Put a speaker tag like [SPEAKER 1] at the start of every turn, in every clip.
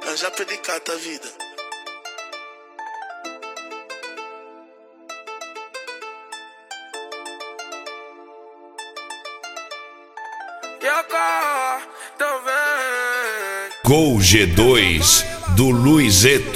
[SPEAKER 1] Eu já perdi cata a vida.
[SPEAKER 2] E agora também
[SPEAKER 3] Gol G2 do Luizeto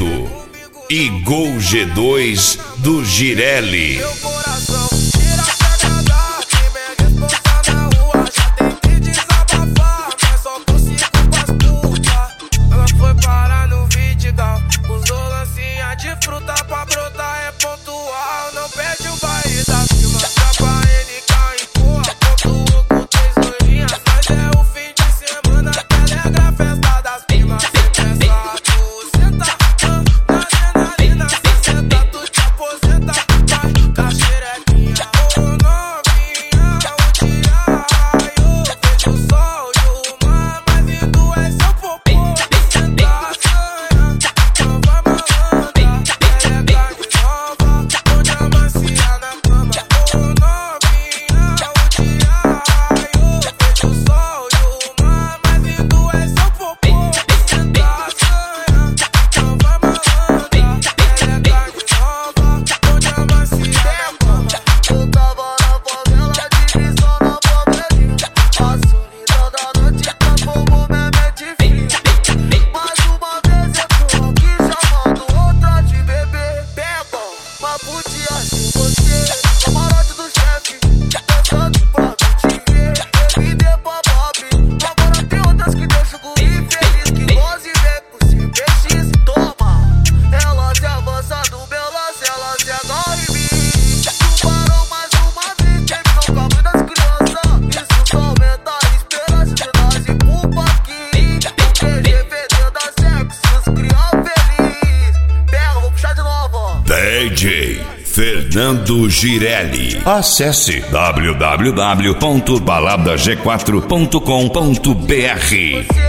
[SPEAKER 3] e Gol G2 do Girelli.
[SPEAKER 2] meu coração tira a pegada, quem me responsa na rua já tem que desabafar, mas só consigo com as putas. Ela foi parar no Vidigal, usou lancinha de fruta pra brotar, é pontual, não perde o baile da firma. Trapa NK empurra, pontuou com 3 loirinhas, mas é o fim de semana que alegra a festa das primas. Sempre é sato, senta na adrenalina, se senta tu te aposenta, vai da xerequinha. Ô novinha, o diário, vejo o sol e o mar, mas lindo é seu popô. Senta a sanha, nova malandra, ela é carne nova, onde a macia na cama. Ô novinha, o diário, vejo o sol e o mar, mas lindo é seu popô. Senta a sanha, nova malandra, ela é carne nova, onde a macia na cama.
[SPEAKER 4] Eu tava na favela, divisão na favelinha. A solidão da noite transformou minha mente fria. Mais uma vez eu tô aqui chamando outra de bebê. Pega uma putia sem você, camarote do chefe, pensando pra não te ver. Me deu pra pobre, agora tem outras que deixam o guri feliz. Que goze vem pro CPX, toma. Elas se avançam do meu lance, elas se agarram em mim. Tubarão mais uma vez, terminou com a mãe das crianças. Isso só aumenta a esperança de nós ir pro parquinho. O QGVD dá sexo, os crianças felizes. Pega, vou puxar de novo, ó.
[SPEAKER 3] DJ Fernando Girelli. Acesse www.baladag4.com.br.
[SPEAKER 4] Você